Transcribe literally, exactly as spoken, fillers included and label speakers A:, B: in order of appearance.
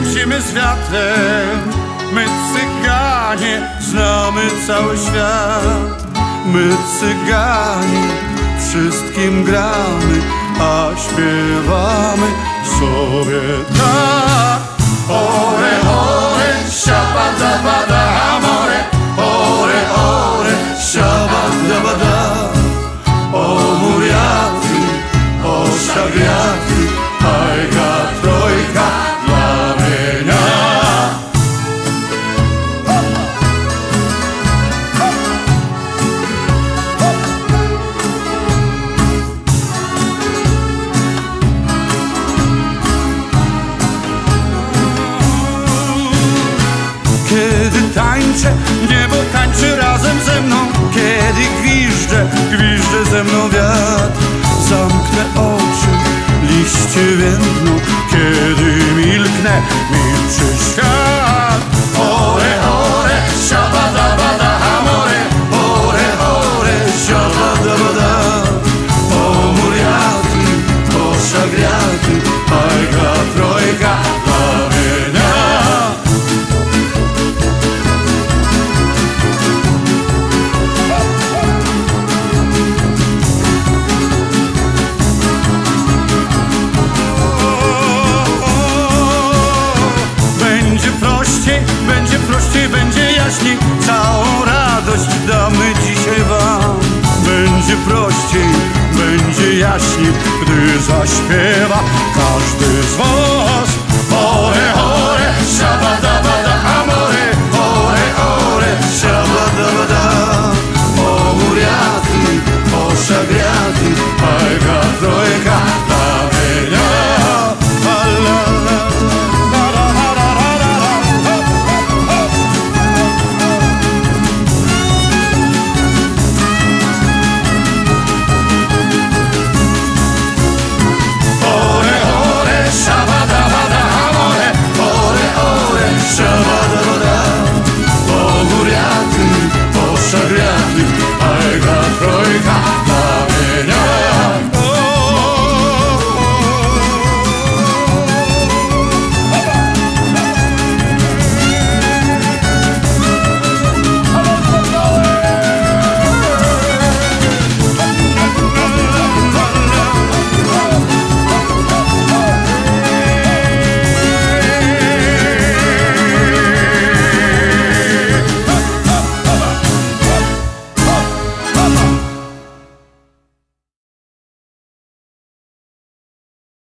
A: lecimy z wiatrem. My cyganie znamy cały świat. My cyganie wszystkim gramy, a śpiewamy sobie tak. Ore, ore, siabadabada, amore. Ore, ore, siabadabada. O muriaty, o szawiaty, ajga trojka dla mnie. Kiedy tańczę, niebo tańczy razem ze mną. Kiedy gwiżdżę, gwiżdżę ze mną wiatr. Zamknę oczy, liście więdną. Kiedy milknę, milczy świat. Ore, ore, siabadabada, amore. Ore, ore, siabadabada. O muriaty, o szagriaty, ajga trojka dla mnie. Będzie prościej, będzie jaśniej, całą radość damy dzisiaj wam. Będzie prościej, będzie jaśniej, gdy zaśpiewa każdy z was.